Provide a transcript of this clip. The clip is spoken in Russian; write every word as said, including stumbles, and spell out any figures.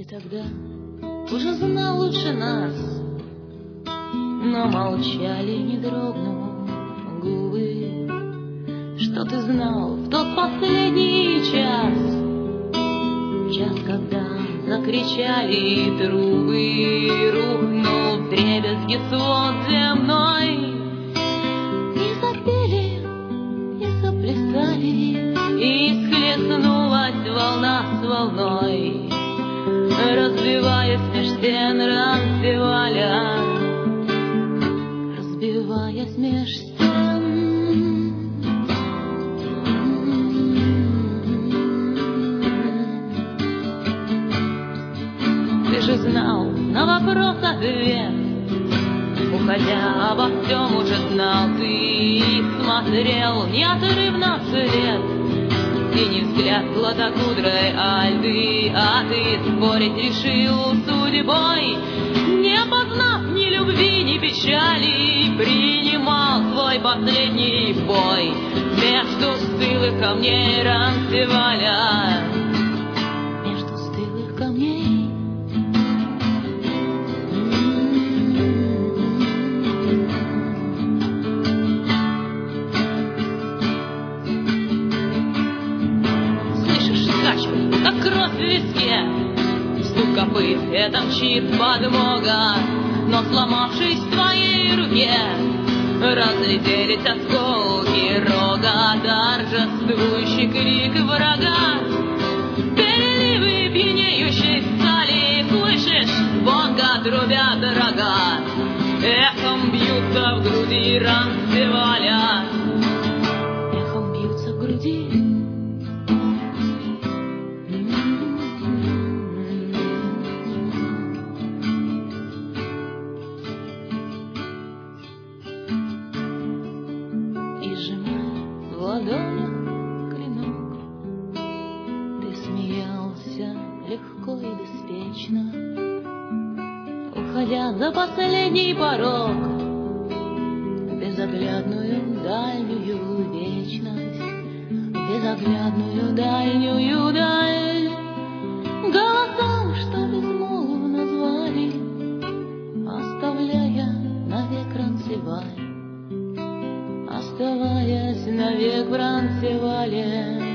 тогда уже знал лучше нас, но молчали, не дрогнув губы. Что ты знал в тот последний час, час, когда закричали трубы, рухнул вдребезги свод земной, и запели, и заплясали, и схлестнулась волна с волной, разбиваясь меж стен Ранцеваля, разбиваясь меж стен. Ты же знал на вопрос ответ, уходя обо всем уже знал ты, и смотрел неотрывно вслед. Синий взгляд златокудрой Альды, а ты спорить решил с судьбой, не познав ни любви, ни печали, принимал свой последний бой между стылых камней Ранцеваля, между стылых камней. Как кровь в виске, стук копыт, это мчит подмога, но сломавшись в твоей руке, разлетелись осколки рога, торжествующий крик врага, переливы пьянеющей стали, слышишь, звонко трубят рога, эхом бьются в груди Ранцеваля, эхом бьются в груди. Ладонью клинок, ты смеялся легко и беспечно, уходя за последний порог, в безоглядную дальнюю вечность, в безоглядную дальнюю даль, голосам, что безмолвно звали, оставляя навек Ранцеваль, оставаясь навек в Ранцевале.